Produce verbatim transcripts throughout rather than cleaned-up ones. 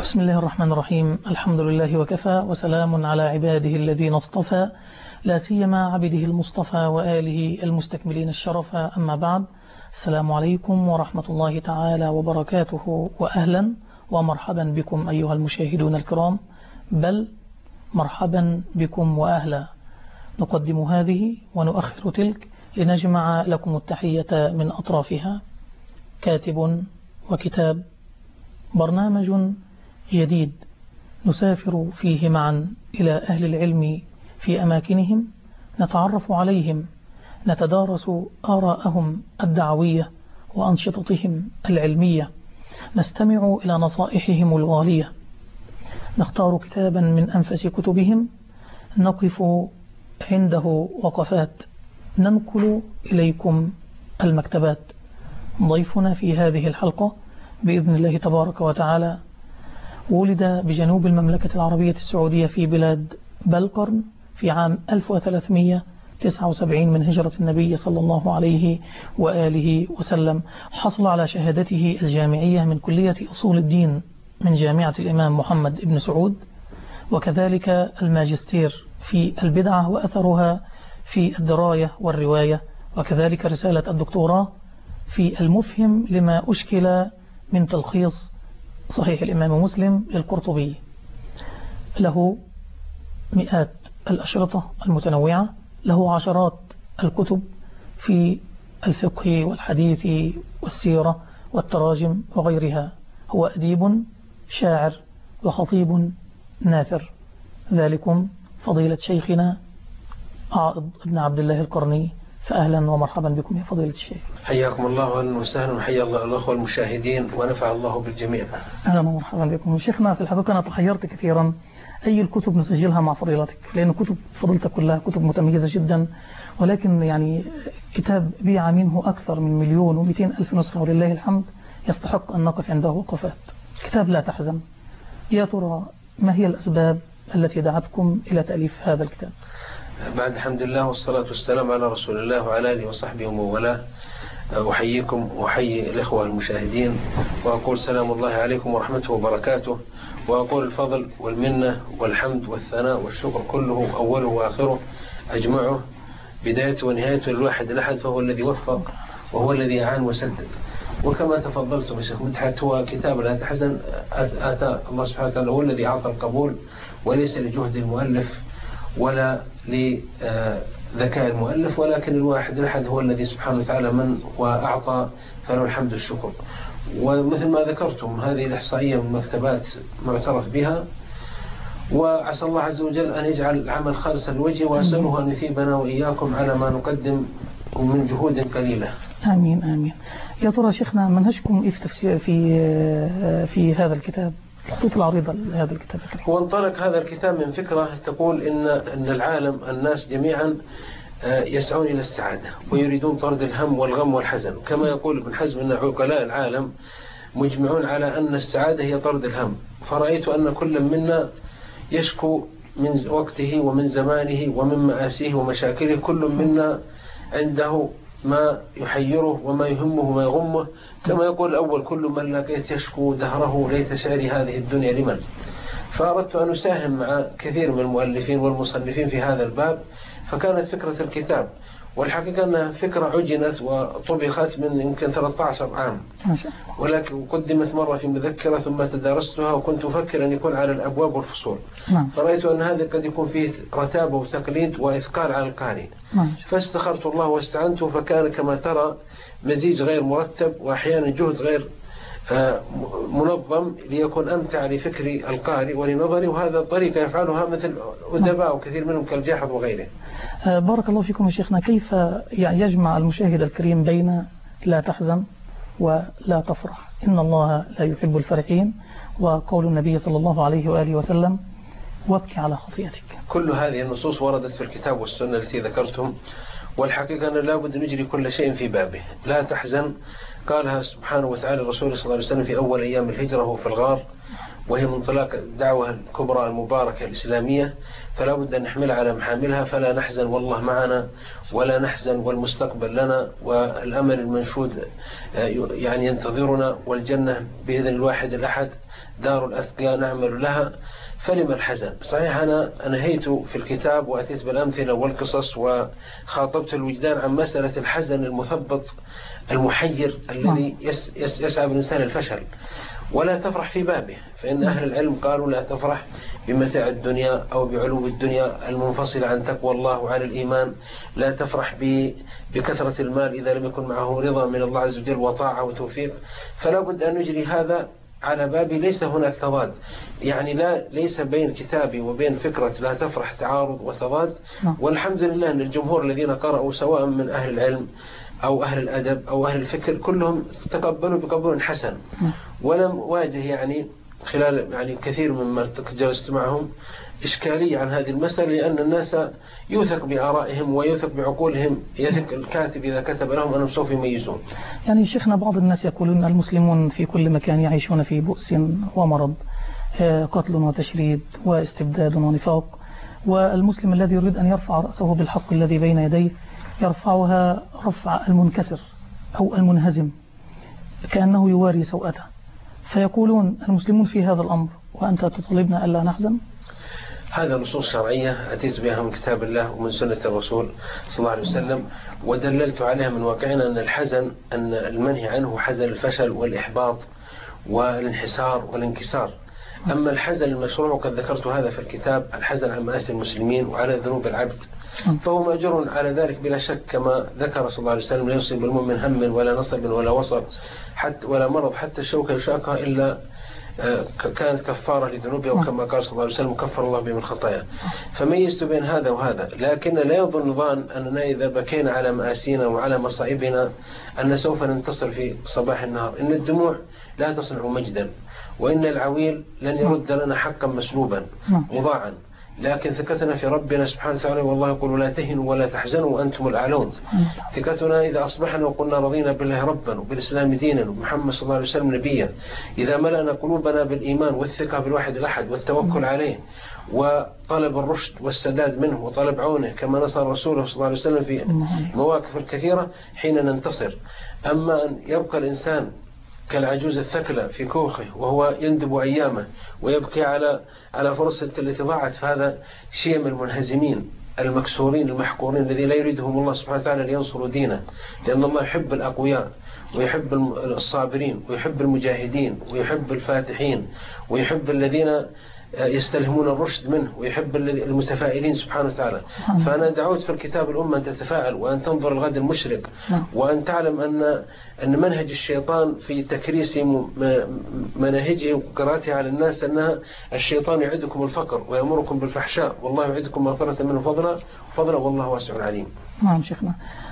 بسم الله الرحمن الرحيم. الحمد لله وكفى، وسلام على عباده الذين اصطفى، لا سيما عبده المصطفى وآله المستكملين الشرف. أما بعد، السلام عليكم ورحمة الله تعالى وبركاته، وأهلا ومرحبا بكم أيها المشاهدون الكرام، بل مرحبا بكم وأهلا. نقدم هذه ونؤخر تلك لنجمع لكم التحية من أطرافها. كاتب وكتاب، برنامج جديد نسافر فيه معا إلى أهل العلم في أماكنهم، نتعرف عليهم، نتدارس آراءهم الدعوية وأنشطتهم العلمية، نستمع إلى نصائحهم الغالية، نختار كتابا من أنفس كتبهم، نقف عنده وقفات، ننقل إليكم المكتبات. ضيفنا في هذه الحلقة بإذن الله تبارك وتعالى ولد بجنوب المملكة العربية السعودية في بلاد بلقرن في عام ألف وثلاثمئة وتسعة وسبعين من هجرة النبي صلى الله عليه وآله وسلم. حصل على شهادته الجامعية من كلية أصول الدين من جامعة الإمام محمد بن سعود، وكذلك الماجستير في البدعة وأثرها في الدراية والرواية، وكذلك رسالة الدكتوراه في المفهم لما أشكل من تلخيص صحيح الإمام مسلم للقرطبي. له مئات الأشرطة المتنوعة، له عشرات الكتب في الفقه والحديث والسيرة والتراجم وغيرها. هو أديب شاعر وخطيب ناثر. ذلكم فضيلة شيخنا عائض بن عبد الله القرني، فأهلا ومرحبا بكم يا فضيلة الشيخ. حياكم الله أهلا وسهلا، وحيا الله الأخوة المشاهدين ونفع الله بالجميع. أهلا ومرحبا بكم. شيخنا، في الحقيقة أنا تحيرت كثيرا أي الكتب نسجلها مع فضيلتك، لأن كتب فضيلتك كلها كتب متميزة جدا، ولكن يعني كتاب بيع منه أكثر من مليون ومئتين ألف نسخة ولله الحمد يستحق أن نقف عنده وقفات. كتاب لا تحزن. يا ترى ما هي الأسباب التي دعتكم إلى تأليف هذا الكتاب؟ بعد الحمد لله والصلاة والسلام على رسول الله وعلى آله وصحبه ومن والاه، أحييكم وأحيي الإخوة المشاهدين، وأقول سلام الله عليكم ورحمته وبركاته، وأقول الفضل والمنة والحمد والثناء والشكر كله أوله وآخره أجمعه بدايته ونهايته للواحد الأحد، فهو الذي وفق وهو الذي أعان وسدد. وكما تفضلتم يا شيخ مدحت، هو كتاب لا تحزن آتى الله سبحانه وتعالى هو الذي أعطى القبول، وليس لجهد المؤلف ولا لذكاء المؤلف، ولكن الواحد الأحد هو الذي سبحانه وتعالى من وأعطى، فله الحمد والشكر. ومثل ما ذكرتم هذه الإحصائية من مكتبات معترف بها، وعسى الله عز وجل أن يجعل العمل خالصا لوجهه، وأسأله أن يثيبنا وإياكم على ما نقدم من جهود قليلة. آمين آمين. يا ترى شيخنا، منهجكم إيه في تفسير في في هذا الكتاب، الخطوط العريضة لهذا الكتاب؟ هو انطلق هذا الكتاب من فكرة تقول إن أن العالم الناس جميعا يسعون إلى السعادة ويريدون طرد الهم والغم والحزن، كما يقول ابن حزم أن عقلاء العالم مجمعون على أن السعادة هي طرد الهم. فرأيت أن كل منا يشكو من وقته ومن زمانه ومن مآسيه ومشاكله، كل منا عنده ما يحيره وما يهمه وما يغمه، كما يقول الأول كل من لقيت يشكو دهره ليت شعري هذه الدنيا لمن. فأردت أن أساهم مع كثير من المؤلفين والمصنفين في هذا الباب، فكانت فكرة الكتاب، والحقيقة أنها فكرة عجنت وطبخت من يمكن ثلاثة عشر عام، ولكن قدمت مرة في مذكرة ثم تدارستها، وكنت أفكر أن يكون على الأبواب والفصول. فرأيت أن هذا قد يكون فيه رتابة وتقليد وإثقال على القارئ، فاستخرت الله واستعنته، فكان كما ترى مزيج غير مرتب وأحيانا جهد غير منظم ليكون أمتع لفكر القارئ ولنظري، وهذا الطريقة يفعلها مثل أدباء وكثير منهم كالجاحظ وغيره. بارك الله فيكم يا شيخنا. كيف يعني يجمع المشاهد الكريم بين لا تحزن ولا تفرح؟ إن الله لا يحب الفرحين، وقول النبي صلى الله عليه وآله وسلم وابكي على خطيئتك. كل هذه النصوص وردت في الكتاب والسنة التي ذكرتم، والحقيقة أن لا بد نجري كل شيء في بابه. لا تحزن قالها سبحانه وتعالى الرسول صلى الله عليه وسلم في أول أيام الهجرة وهو في الغار، وهي منطلق الدعوة الكبرى المباركة الإسلامية، فلا بد أن نحملها على محاملها. فلا نحزن والله معنا، ولا نحزن والمستقبل لنا، والأمل المنشود يعني ينتظرنا، والجنة بإذن الواحد الأحد. دار الأتقياء نعمل لها، فلما الحزن؟ صحيح أنا أنهيت في الكتاب وأتيت بالأمثلة والقصص وخاطبت الوجدان عن مسألة الحزن المثبط المحير الذي يس يس يسعى بالإنسان الفشل، ولا تفرح في بابه، فإن أهل العلم قالوا لا تفرح بمتاع الدنيا أو بعلوم الدنيا المنفصلة عن تقوى الله وعن الإيمان، لا تفرح بكثرة المال إذا لم يكن معه رضا من الله عز وجل وطاعة وتوفيق. فلا بد أن نجري هذا على بابي، ليس هناك تضاد، يعني لا ليس بين كتابي وبين فكرة لا تفرح تعارض وتضاد. والحمد لله أن الجمهور الذين قرأوا سواء من أهل العلم أو أهل الأدب أو أهل الفكر كلهم تقبلوا بقبول حسن، ولم واجه يعني خلال يعني كثير مما جلست معهم إشكالية عن هذه المسألة، لأن الناس يوثق بآرائهم ويوثق بعقولهم، يثق الكاتب إذا كتب لهم أنهم سوف يميزون. يعني شيخنا بعض الناس يقولون المسلمون في كل مكان يعيشون في بؤس ومرض، قتل وتشريد واستبداد ونفاق، والمسلم الذي يريد أن يرفع رأسه بالحق الذي بين يديه يرفعها رفع المنكسر أو المنهزم كأنه يواري سوءته، فيقولون المسلمون في هذا الأمر وأنت تطالبنا ألا نحزن. هذا نصوص شرعية أتيت بها من كتاب الله ومن سنة الرسول صلى الله عليه وسلم، ودللت عليها من واقعنا أن الحزن أن المنهي عنه حزن الفشل والإحباط والانحسار والانكسار. أما الحزن المشروع وقد ذكرت هذا في الكتاب، الحزن على مآسي المسلمين وعلى ذنوب العبد، فهو مأجور على ذلك بلا شك، كما ذكر صلى الله عليه وسلم: لا يصيب المؤمن هم ولا نصب ولا وصب حتى ولا مرض حتى الشوكة يشاكها إلا كانت كفارة لذنوبه، وكما قال صلى الله عليه وسلم: كفر الله به من خطايا. فميزت بين هذا وهذا، لكن لا يظن ظان أننا إذا بكينا على مآسينا وعلى مصائبنا أن سوف ننتصر في صباح النهار. إن الدموع لا تصنع مجدا، وإن العويل لن يرد لنا حقا مسلوبا مضاعا، لكن ثقتنا في ربنا سبحانه وتعالى، والله يقول: لا تهنوا ولا تحزنوا وأنتم الأعلون. ثقتنا إذا أصبحنا وقلنا رضينا بالله ربا وبالإسلام دينا ومحمد صلى الله عليه وسلم نبيا، إذا ملأنا قلوبنا بالإيمان والثقة بالواحد الأحد والتوكل عليه وطلب الرشد والسداد منه وطلب عونه كما نصر رسوله صلى الله عليه وسلم في مواقف الكثيرة، حين ننتصر. أما أن يبقى الإنسان كالعجوز الثكلى في كوخه وهو يندب أيامه ويبكي على على فرصة التي ضاعت، فهذا شيء من المنهزمين المكسورين المحقورين الذي لا يريدهم الله سبحانه وتعالى لينصروا دينه، لأن الله يحب الأقوياء ويحب الصابرين ويحب المجاهدين ويحب الفاتحين ويحب الذين يستلهمون الرشد منه ويحب المتفائلين سبحانه وتعالى. فأنا دعوت في الكتاب الأمة أن تتفائل وأن تنظر الغد المشرق، وأن تعلم أن أن منهج الشيطان في تكريس مناهجه وقراءته على الناس أنها الشيطان يعدكم الفقر ويأمركم بالفحشاء، والله يعدكم مغفرة منه فضلا فضلا والله واسع عليم. نعم شيخنا،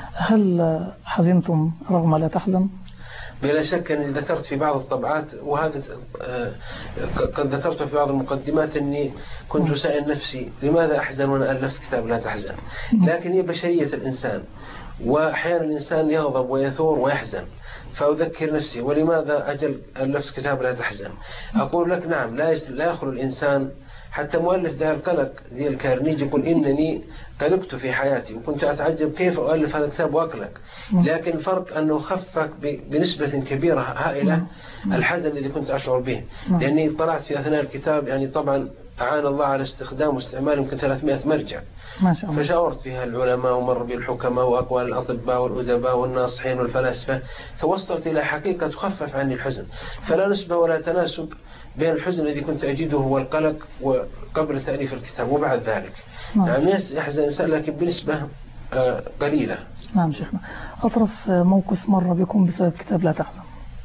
هل حزنتم رغم لا تحزن؟ بلا شك أني ذكرت في بعض الطبعات، وهذا قد ذكرت في بعض المقدمات، أني كنت سائل نفسي لماذا أحزن وأنا ألفت كتاب لا تحزن. لكن هي بشرية الإنسان، وأحيانا الإنسان يغضب ويثور ويحزن، فأذكر نفسي ولماذا أجل ألفت كتاب لا تحزن. أقول لك نعم، لا لا يخلو الإنسان، حتى مؤلف ده القلق زي الكارنيجي يقول: إنني قلقت في حياتي وكنت أتعجب كيف أؤلف هذا الكتاب وأقلق. لكن الفرق أنه خفك بنسبة كبيرة هائلة الحزن الذي كنت أشعر به، لأني طلعت في أثناء الكتاب، يعني طبعا أعان الله على استخدام واستعمال يمكن ثلاثمائة مرجع، فشاورت فيها العلماء ومر بالحكماء وأقوال الأطباء والأدباء والناصحين والفلاسفة، توصلت إلى حقيقة تخفف عني الحزن. فلا نسبة ولا تناسب بين الحزن الذي كنت أجده والقلق وقبل تأليف الكتاب وبعد ذلك. يعني يحزن الإنسان لكن بنسبة قليلة. نعم شيخنا، أطرف موقف مر بكم بسبب كتاب لا تحزن؟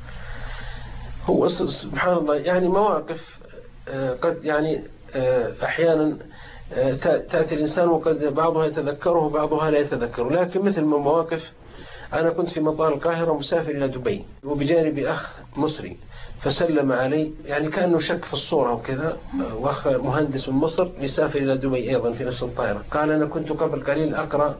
هو سبحان الله يعني مواقف قد يعني أحيانا تأتي الإنسان وقد بعضها يتذكره وبعضها لا يتذكره، لكن مثل ما مواقف، أنا كنت في مطار القاهرة مسافر إلى دبي، وبجانبي أخ مصري فسلم علي، يعني كأنه شك في الصورة وكذا، وأخ مهندس من مصر يسافر إلى دبي أيضا في نفس الطائرة. قال: أنا كنت قبل قليل أقرأ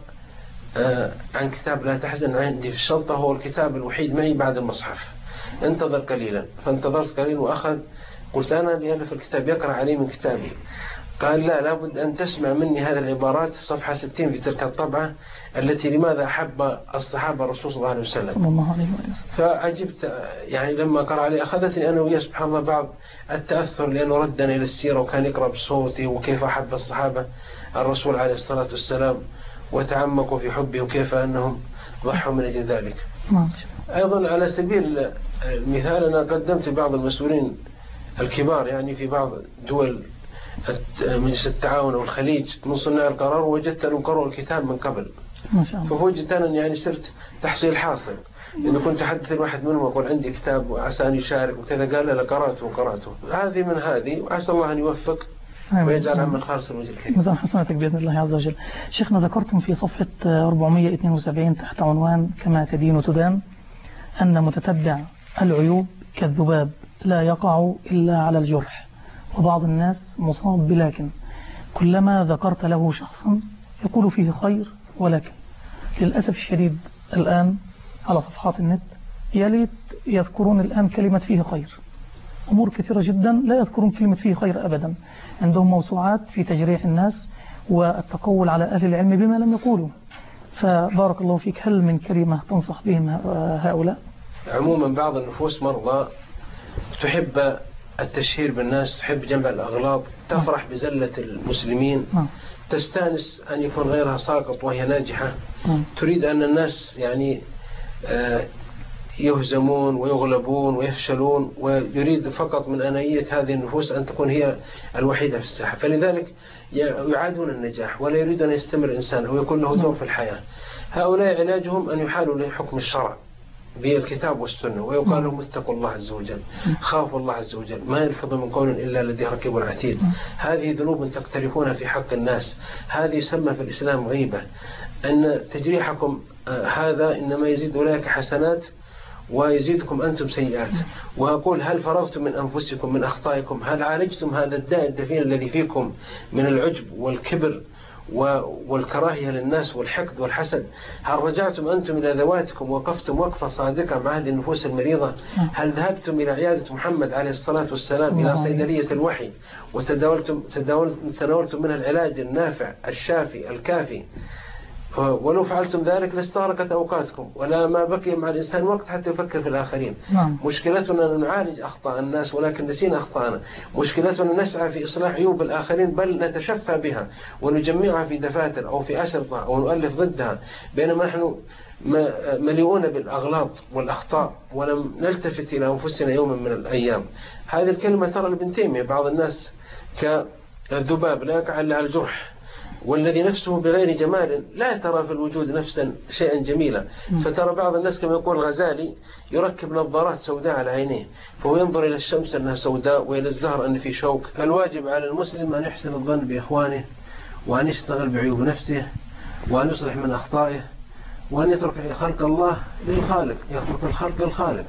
عن كتاب لا تحزن عندي في الشنطة، هو الكتاب الوحيد معي بعد المصحف، انتظر قليلا. فانتظرت قليلا وأخذ قلت أنا لأن في الكتاب يقرأ علي من كتابي. قال لا، لابد أن تسمع مني هذه العبارات في صفحة ستين في تلك الطبعة التي لماذا أحب الصحابة الرسول صلى الله عليه وسلم. صلى الله عليه وسلم. فعجبت يعني لما قرأ علي، أخذتني أنا وياه سبحان الله بعض التأثر، لأنه ردنا إلى السيرة وكان يقرأ بصوته وكيف أحب الصحابة الرسول عليه الصلاة والسلام وتعمقوا في حبه وكيف أنهم ضحوا من أجل ذلك. أيضا على سبيل المثال أنا قدمت بعض المسؤولين الكبار يعني في بعض دول مجلس التعاون والخليج من صناع القرار، وجدت أنهم قرأوا الكتاب من قبل. ما شاء الله. فوجدت أنا يعني صرت تحصيل حاصل، لأنه كنت أحدث الواحد منهم وأقول عندي كتاب وعسى أن يشارك وكذا، قال لا قرأته وقرأته. هذه من هذه، وعسى الله أن يوفق ويجعل عمل خالص الوجه الكريم. ميزان حسناتك بإذن الله عز وجل. شيخنا ذكرتم في صفحة أربعمائة واثنين وسبعين تحت عنوان كما تدين تدان أن متتبع العيوب كالذباب لا يقع إلا على الجرح، وبعض الناس مصاب بلكن كلما ذكرت له شخصا يقول فيه خير، ولكن للأسف الشديد الآن على صفحات النت يليت يذكرون الآن كلمة فيه خير، أمور كثيرة جدا لا يذكرون كلمة فيه خير أبدا. عندهم موسوعات في تجريح الناس والتقول على أهل العلم بما لم يقولوا. فبارك الله فيك، هل من كلمة تنصح بهم هؤلاء؟ عموما بعض النفوس مرضى تحب التشهير بالناس، تحب جمع الأغلاط، تفرح بزلة المسلمين، تستانس أن يكون غيرها ساقط وهي ناجحة، تريد أن الناس يعني يهزمون ويغلبون ويفشلون، ويريد فقط من أنانية هذه النفوس أن تكون هي الوحيدة في الساحة. فلذلك يعادون النجاح ولا يريد أن يستمر إنسان أو يكون له دور في الحياة. هؤلاء علاجهم أن يحالوا لحكم الشرع بالكتاب والسنة، ويقال لهم اتقوا الله عز وجل، خافوا الله عز وجل، ما يلفظ من قول إلا الذي ركب العتيد. هذه ذنوب تقترفون في حق الناس، هذه يسمى في الإسلام غيبة. أن تجريحكم هذا إنما يزيد أولئك حسنات ويزيدكم أنتم سيئات. وأقول هل فرغتم من أنفسكم من أخطائكم؟ هل عالجتم هذا الداء الدفين الذي فيكم من العجب والكبر والكراهية للناس والحقد والحسد؟ هل رجعتم أنتم إلى ذواتكم وقفتم وقفة صادقة مع هذه النفوس المريضة؟ هل ذهبتم إلى عيادة محمد عليه الصلاة والسلام إلى صيدلية الوحي وتداولتم تداولتم منها العلاج النافع الشافي الكافي؟ ولو فعلتم ذلك لاستغرقت أوقاتكم ولا ما بقي مع الإنسان وقت حتى يفكر في الآخرين. نعم. مشكلتنا أن نعالج أخطاء الناس ولكن نسينا أخطاءنا. مشكلتنا نسعى في إصلاح عيوب الآخرين، بل نتشفى بها ونجمعها في دفاتر أو في أشرطة أو نؤلف ضدها، بينما نحن مليئون بالأغلاط والأخطاء ولم نلتفت إلى أنفسنا يوما من الأيام. هذه الكلمة ترى لابن تيمية بعض الناس كالذباب لا يقع إلا على الجرح، والذي نفسه بغير جمال لا ترى في الوجود نفسا شيئا جميلا. فترى بعض الناس كما يقول الغزالي يركب نظارات سوداء على عينيه، فهو ينظر إلى الشمس أنها سوداء وإلى الزهر أن في شوك. الواجب على المسلم أن يحسن الظن بإخوانه، وأن يشتغل بعيوب نفسه، وأن يصلح من أخطائه، وأن يترك خلق الله للخالق، يترك الخلق للخالق.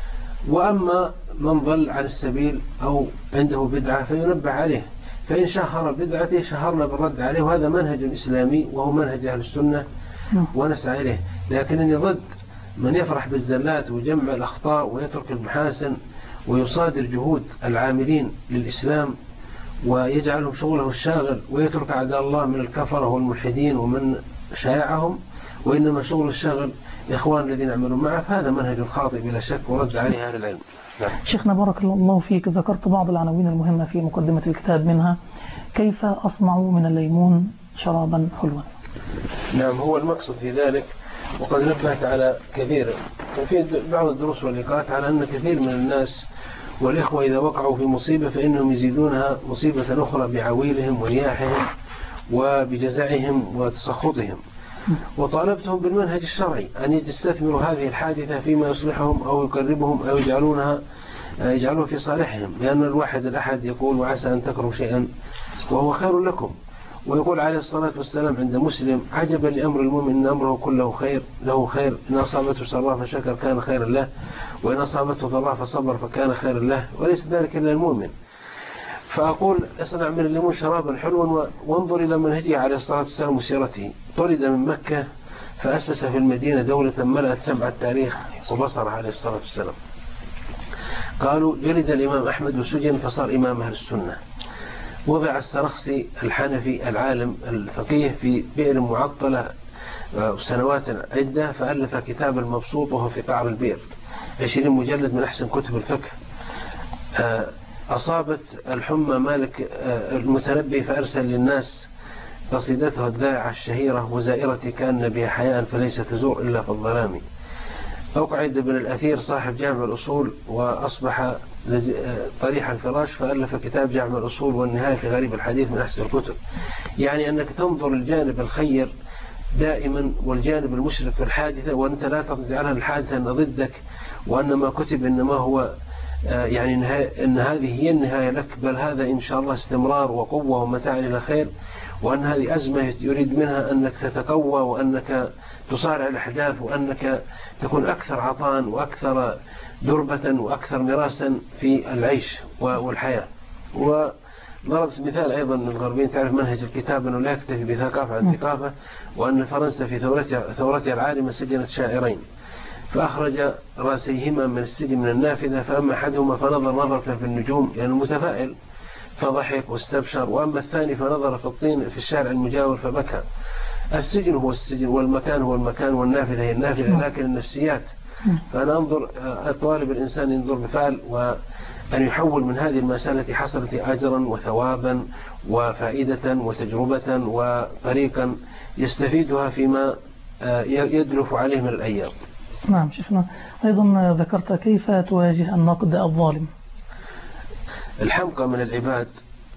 وأما من ضل عن السبيل أو عنده بدعة فينبه عليه، فإن شهر بدعته شهرنا بالرد عليه، وهذا منهج إسلامي وهو منهج أهل السنة ونسعى إليه. لكنني ضد من يفرح بالزلات ويجمع الأخطاء ويترك المحاسن ويصادر جهود العاملين للإسلام ويجعلهم شغله الشاغل، ويترك أعداء الله من الكفرة والملحدين ومن شائعهم، وإنما شغل الشاغل إخوان الذين يعملون معه. فهذا منهج خاطئ بلا شك ورد عليه أهل العلم. نعم. شيخنا بارك الله فيك، ذكرت بعض العناوين المهمة في مقدمة الكتاب، منها كيف أصنع من الليمون شرابا حلوا. نعم، هو المقصد في ذلك، وقد نبهت على كثير في بعض الدروس واللقاءات على أن كثير من الناس والإخوة إذا وقعوا في مصيبة فإنهم يزيدونها مصيبة أخرى بعويلهم ورياحهم وبجزعهم وتسخطهم. وطالبتهم بالمنهج الشرعي أن يستثمروا هذه الحادثة فيما يصلحهم أو يقربهم أو يجعلونها يجعلوها في صالحهم، لأن الواحد الأحد يقول وعسى أن تكرهوا شيئا وهو خير لكم. ويقول عليه الصلاة والسلام عند مسلم: عجبا لأمر المؤمن إن أمره كله خير له خير، إن أصابته سراء فشكر كان خيرا له، وإن أصابته ضراء فصبر فكان خيرا له، وليس ذلك إلا المؤمن. فأقول اصنع من الليمون شرابا حلوا، وانظر إلى منهجه عليه الصلاة والسلام وسيرته. طرد من مكة فأسس في المدينة دولة ملأت سمع التاريخ وبصر عليه الصلاة والسلام. قالوا جلد الإمام أحمد وسجن فصار إمام أهل السنة. وضع السرخسي الحنفي العالم الفقيه في بئر معطلة سنوات عدة، فألف كتاب المبسوط وهو في قعر البئر، عشرين مجلد من أحسن كتب الفقه. أصابت الحمى مالك المتنبي فأرسل للناس قصيدته الذائعة الشهيرة: وزائرتي كأن بها حياء فليس تزور إلا في الظلام. أقعد بن الأثير صاحب جامع الأصول وأصبح طريح الفراش، فألف كتاب جامع الأصول والنهاية في غريب الحديث من أحسن الكتب. يعني أنك تنظر الجانب الخير دائما والجانب المشرك في الحادثة، وأنت لا تجعلها الحادثة أن ضدك، وأن ما كتب إنما هو يعني أن هذه هي النهاية لك، بل هذا إن شاء الله استمرار وقوة ومتاع إلى خير، وأن هذه أزمة يريد منها أنك تتقوى وأنك تصارع الأحداث وأنك تكون أكثر عطاء وأكثر دربة وأكثر مراسا في العيش والحياة. وضربت مثال أيضا للغربيين، تعرف منهج الكتاب أنه لا يكتفي بثقافة عن ثقافة، وأن فرنسا في ثورتها, ثورتها العارمة سجنت شاعرين، فأخرج رأسيهما من السجن من النافذة، فأما أحدهما فنظر نظرة في النجوم يعني المتفائل فضحك واستبشر، وأما الثاني فنظر في الطين في الشارع المجاور فبكى. السجن هو السجن والمكان هو المكان والنافذة هي النافذة، لكن النفسيات. فأنا أنظر طالب الإنسان ينظر بفعل، وأن يحول من هذه المسألة التي حصلت أجرا وثوابا وفائدة وتجربة وطريقا يستفيدها فيما يدلف عليه من الأيام. نعم شيخنا، أيضا ذكرت كيف تواجه النقد الظالم. الحمقى من العباد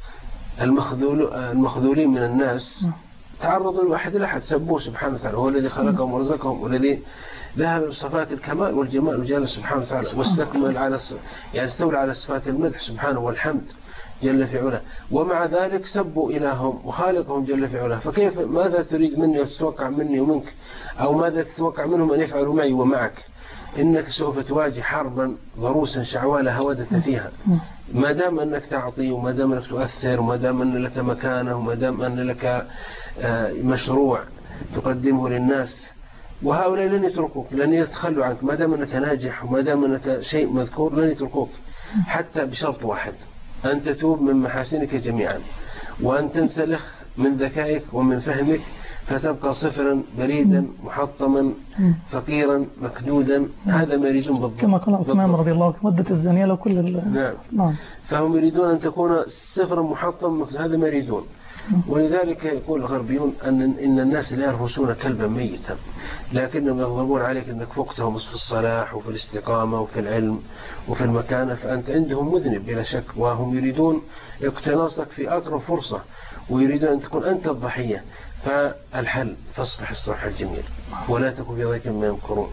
المخذول المخذولين من الناس تعرضوا لواحد الأحد، سبوه سبحانه وتعالى، هو الذي خلقهم ورزقهم والذي ذهب بصفات الكمال والجمال وجل سبحانه وتعالى، واستكمل على يعني استولى على صفات المدح سبحانه والحمد جل في علاه، ومع ذلك سبوا إلههم وخالقهم جل في علاه. فكيف ماذا تريد مني وتتوقع مني ومنك، أو ماذا تتوقع منهم أن يفعلوا معي ومعك؟ إنك سوف تواجه حربا ضروسا شعوالا هودة فيها، ما دام أنك تعطي وما دام أنك تؤثر وما دام أن لك مكانه وما دام أن لك مشروع تقدمه للناس. وهؤلاء لن يتركوك، لن يتخلوا عنك، ما دام أنك ناجح وما دام أنك شيء مذكور لن يتركوك، حتى بشرط واحد: أن تتوب من محاسنك جميعا، وأن تنسلخ من ذكائك ومن فهمك، فتبقى صفرا بريدا محطما فقيرا مكدودا. هذا ما يريدون بالضبط، كما قال عثمان رضي الله عنه: مدة الزانية لو كل ال... نعم. نعم. فهم يريدون أن تكون صفرا محطما، هذا ما يريدون. ولذلك يقول الغربيون أن إن الناس لا يرهسون كلبا ميتا، لكنهم يغضبون عليك أنك فقتهم في الصلاح وفي الاستقامة وفي العلم وفي المكانة، فأنت عندهم مذنب بلا شك، وهم يريدون اقتناصك في أقرب فرصة، ويريدون أن تكون أنت الضحية. فالحل: فاصلح الصلح الجميل ولا تكن في ضيق ما يمكرون،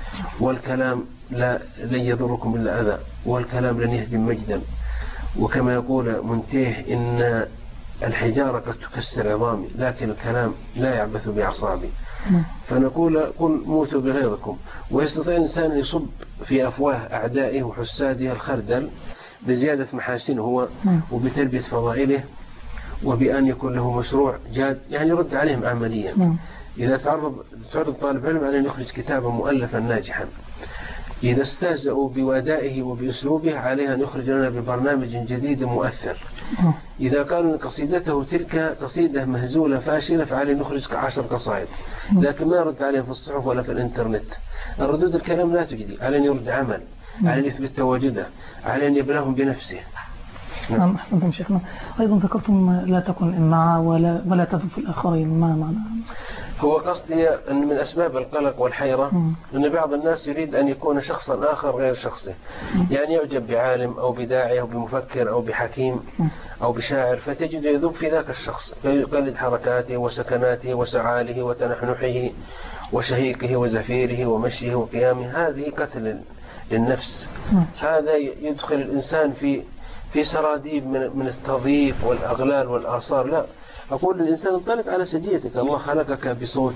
والكلام لا لن يضركم إلا أذى، والكلام لن يهدم مجدا. وكما يقول منتهي: إن الحجارة قد تكسر عظامي لكن الكلام لا يعبث بأعصابي. فنقول: قل موتوا بغيظكم. ويستطيع الإنسان أن يصب في أفواه أعدائه وحساده الخردل بزيادة محاسنه هو وبتلبية فضائله، وبأن يكون له مشروع جاد يعني يرد عليهم عمليا. إذا تعرض تعرض طالب علم على أن يخرج كتابا مؤلفا ناجحا، إذا استهزأوا بوادائه وبأسلوبه عليه أن يخرج لنا ببرنامج جديد مؤثر. إذا قالوا أن قصيدته تلك قصيدة مهزولة فاشلة فعليه نخرج عشر قصائد، لكن ما يرد عليه في الصحف ولا في الإنترنت. الردود الكلام لا تجدي، عليه أن يرد عمل، عليه أن يثبت تواجده، عليه أن يبلاهم بنفسه. نعم أحسنتم شيخنا. أيضا ذكرتم لا تكن إمعة ولا, ولا تذب في الآخرين، ما معنى؟ هو قصدي أن من أسباب القلق والحيرة م. أن بعض الناس يريد أن يكون شخصا آخر غير شخصه، م. يعني يعجب بعالم أو بداعي أو بمفكر أو بحكيم م. أو بشاعر، فتجد يذوب في ذاك الشخص، فيقلد حركاته وسكناته وسعاله وتنحنحه وشهيقه وزفيره ومشيه وقيامه. هذه قتل للنفس. م. هذا يدخل الإنسان في في سراديب من من التضييق والأغلال والآثار. لا، أقول للإنسان: انطلق على سجيتك، الله خلقك بصوت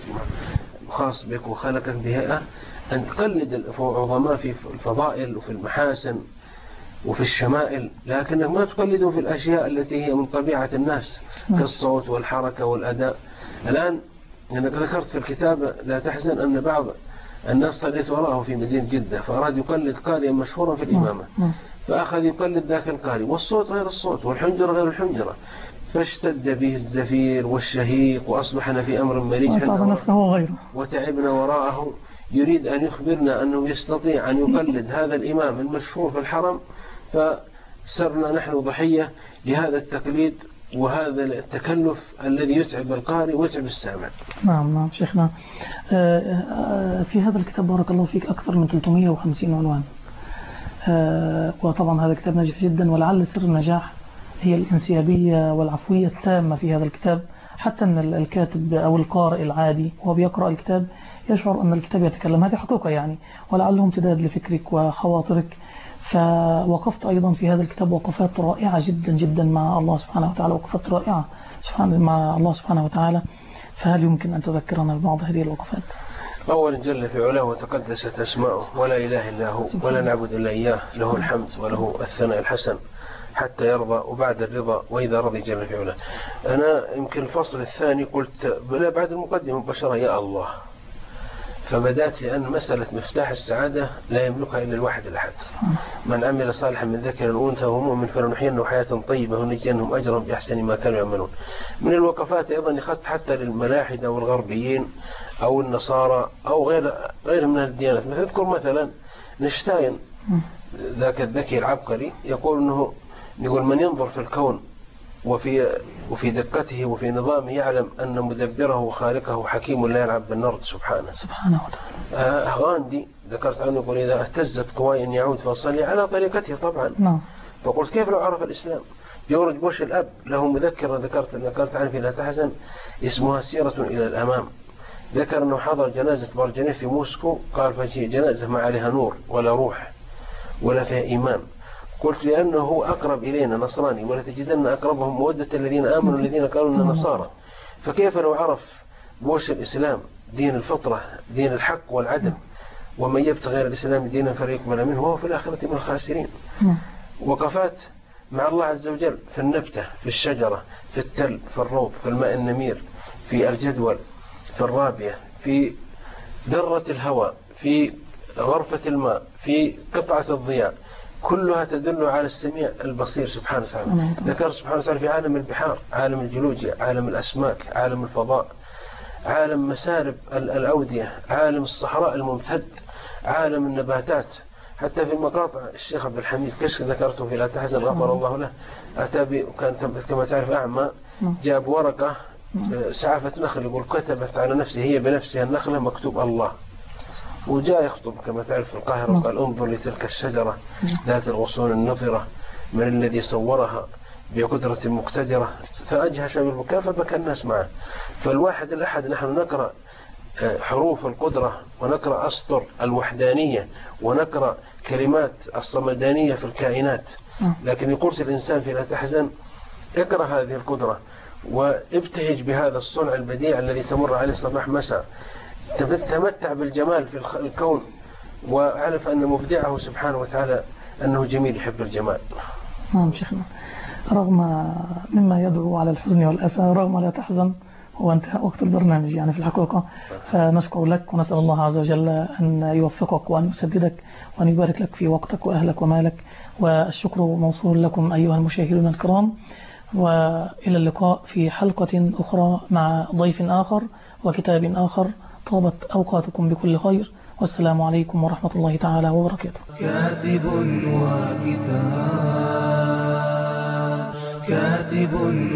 خاص بك وخلقك بهيئة، أن تقلد العظماء في الفضائل وفي المحاسن وفي الشمائل، لكنك ما تقلده في الأشياء التي هي من طبيعة الناس كالصوت والحركة والأداء. الآن أنك ذكرت في الكتاب: لا تحزن أن بعض الناس صليت وراءه في مدينة جدة، فأراد يقلد قارئا مشهورا في الإمامة، فأخذ يقلد ذاك القارئ، والصوت غير الصوت والحنجرة غير الحنجرة، فاشتد به الزفير والشهيق وأصبحنا في أمر مريج وتعبنا وراءه. يريد أن يخبرنا أنه يستطيع أن يقلد هذا الإمام المشهور في الحرم، فصرنا نحن ضحية لهذا التقليد وهذا التكلف الذي يتعب القارئ ويتعب السامع. نعم نعم شيخنا. في هذا الكتاب بارك الله فيك أكثر من ثلاثمئة وخمسين عنوان، وطبعا هذا الكتاب ناجح جدا، ولعل سر النجاح هي الانسيابية والعفوية التامة في هذا الكتاب، حتى أن الكاتب أو القارئ العادي وهو بيقرأ الكتاب يشعر أن الكتاب يتكلم. هذه حقيقة يعني، ولعله امتداد لفكرك وخواطرك. فوقفت أيضا في هذا الكتاب وقفات رائعة جدا جدا مع الله سبحانه وتعالى، وقفات رائعة سبحانه مع الله سبحانه وتعالى. فهل يمكن أن تذكرنا ببعض هذه الوقفات؟ أولا جل في علاه وتقدست أسماؤه، ولا إله إلا هو، ولا نعبد إلا إياه، له الحمد وله الثناء الحسن حتى يرضى، وبعد الرضا وإذا رضي جل في علاه. أنا يمكن الفصل الثاني قلت بلا بعد المقدمة مباشرة يا الله، فبدأت لأن مسألة مفتاح السعادة لا يملكها إلا الواحد الأحد. من عمل صالحا من ذكر أو أنثى وهو مؤمن فلنحيينه حياة طيبة ونجزينهم أجرهم بأحسن ما كانوا يعملون. من الوقفات أيضا أخذت حتى للملاحدة والغربيين أو النصارى أو غير غير من الديانات. مثل اذكر مثلا نشتاين ذاك الذكي العبقري يقول أنه يقول من ينظر في الكون وفي وفي دقته وفي نظامه يعلم أن مدبره وخالقه حكيم لا يلعب بالنرد سبحانه سبحانه وتعالى. آه غاندي ذكرت عنه يقول إذا اهتزت قواي أن يعود فأصلي على طريقته طبعا. نعم. فقلت كيف لو عرف الإسلام؟ جورج بوش الأب له مذكرة ذكرت ذكرت عنه في لا تحزن اسمها سيرة إلى الأمام. ذكر أنه حضر جنازة برجنيف في موسكو، قال فهي جنازة ما عليها نور ولا روح ولا فيها إيمان. قلت لأنه هو أقرب إلينا نصراني، ولا تجدن أقربهم مودة الذين آمنوا الذين قالوا إننا نصارى. فكيف لو عرف بوش الإسلام دين الفطرة دين الحق والعدل، ومن يبتغي غير الإسلام دينا فليقبل منه وهو في الآخرة من الخاسرين. وقفات مع الله عز وجل في النبتة، في الشجرة، في التل، في الروض، في الماء النمير، في الجدول، في الرابية، في ذرة الهواء، في غرفة الماء، في قطعة الضياء، كلها تدل على السميع البصير سبحانه وتعالى. ذكر سبحانه وتعالى في عالم البحار، عالم الجيولوجيا، عالم الأسماك، عالم الفضاء، عالم مسارب الأودية، عالم الصحراء الممتد، عالم النباتات. حتى في المقاطع الشيخ عبد الحميد كشك ذكرته في لا تحزن غفر الله له، أتى كان كما تعرف أعمى، جاب ورقة سعافة نخل يقول كتبت على نفسه هي بنفسها النخلة مكتوب الله، وجاء يخطب كما تعرف في القاهرة وقال انظر لتلك الشجرة ذات الغصون النضرة من الذي صورها بقدرة مقتدرة، فأجهش بالبكاء فبكى الناس معه. فالواحد الأحد نحن نقرأ حروف القدرة ونقرأ أسطر الوحدانية ونقرأ كلمات الصمدانية في الكائنات، لكن يقول الإنسان في لا تحزن اقرأ هذه القدرة وابتهج بهذا الصنع البديع الذي تمر عليه صباح مساء، تمتع بالجمال في الكون، وأعرف أن مبدعه سبحانه وتعالى أنه جميل يحب الجمال. نعم شيخنا، رغم مما يدعو على الحزن والأسى رغم لا تحزن هو انتهى وقت البرنامج يعني في الحقيقة. فنشكر لك ونسأل الله عز وجل أن يوفقك وأن يسددك وأن يبارك لك في وقتك وأهلك ومالك، والشكر موصول لكم أيها المشاهدون الكرام، وإلى اللقاء في حلقة أخرى مع ضيف آخر وكتاب آخر. طابت أوقاتكم بكل خير، والسلام عليكم ورحمة الله تعالى وبركاته. كاتب وكتاب كاتب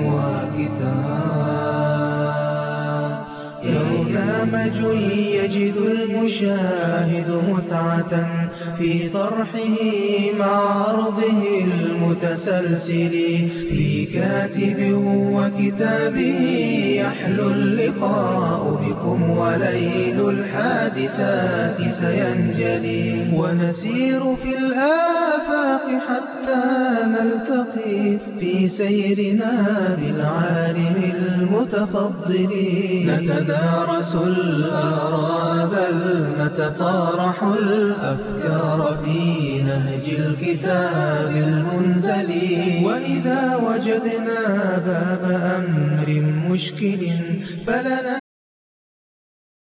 وكتاب برنامج يجد المشاهد متعة في طرحه مع عرضه المتسلسل، في كاتب وكتابه يحلو اللقاء بكم وليل الحادثات سينجلي، ونسير في الآفاق حتى نلتقي في سيرنا بالعالم المتفضل، نتدارس الآراء بل نتطارح الأفكار في نهج الكتاب المنزل، وإذا وجدنا باب أمر مشكل فلنا